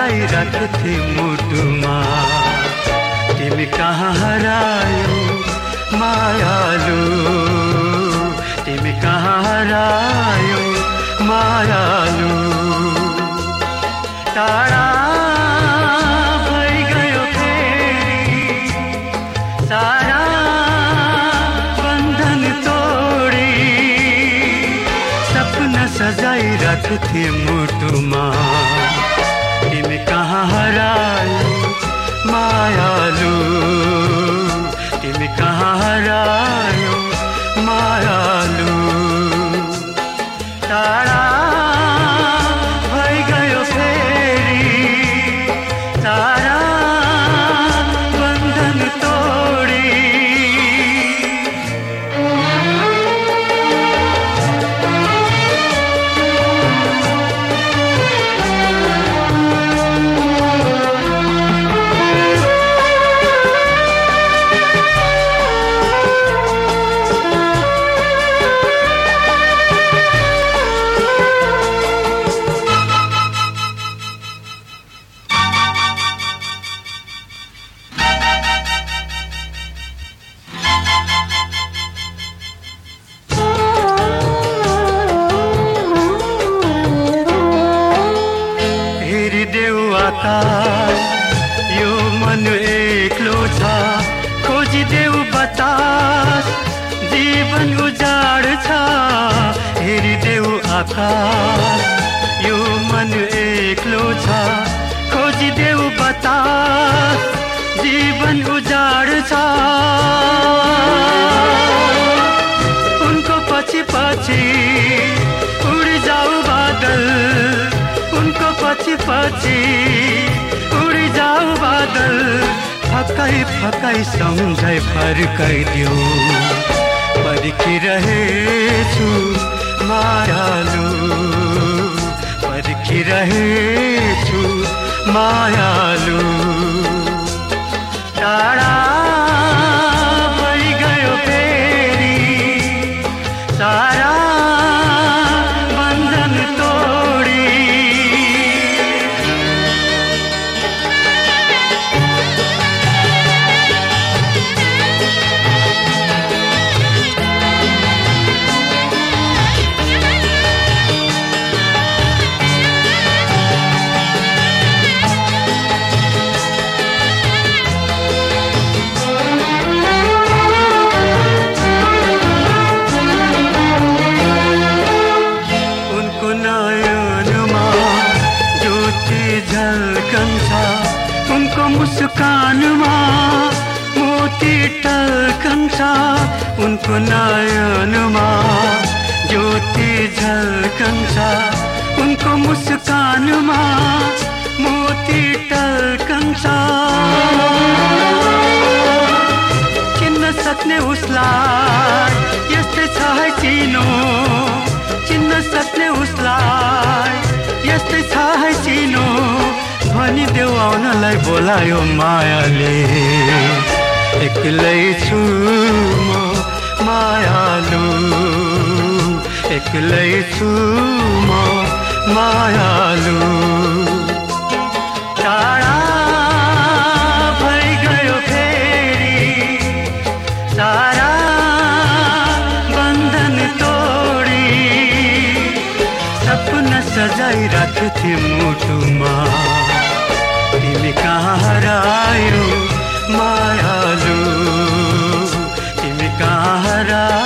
सजाइराख्थे मुटुमा तिमी कहाँ हरायो मायालु तिमी कहाँ हरायो मायालु टाढा भइगयो फेरि सारा बन्धन तोडी सपना सजाइराख्थे मुटुमा तिमी कहाँ हरायो मायालु तिमी कहाँ हरायो मायालु टाढा भइगयो फेरि सारा बन्धन तोडी यो मन एक्लो छ खोजिदेऊ बतास जीवन उजाड छ हेरिदेऊ आकाश यो मन एक्लो छ खोजिदेऊ बतास जीवन उजाड छ उनको पछि पछि उडी जाऊ बादल उनको पछि पछि उडी जाऊ बादल फकाई फकाई सम्झाइ फर्काइदियो पर्खिरहेछु मायालु पर्खिरहेछु मायालु टाढा भइगयो फेरि सारा उनको मुस्कानमा मोती टल्कन्छ उनको नयनमा ज्योति झल्कन्छ उनको मुस्कानमा मोती टल्कन्छ चिन्न सक्ने उसलाई यस्तै छ है चिनो चिन्न सक्ने उसलाई यस्तै छ है चिनो भनिदेऊ आउनलाई बोलायो मायाले एक्लै छु म मायालु एक्लै छु म मायालु टाढा भइगयो फेरि सारा बन्धन तोडी सपना सजाइराख्थे मुटुमा तिमी कहाँ हरायो मायालु तिमी कहाँ हरायो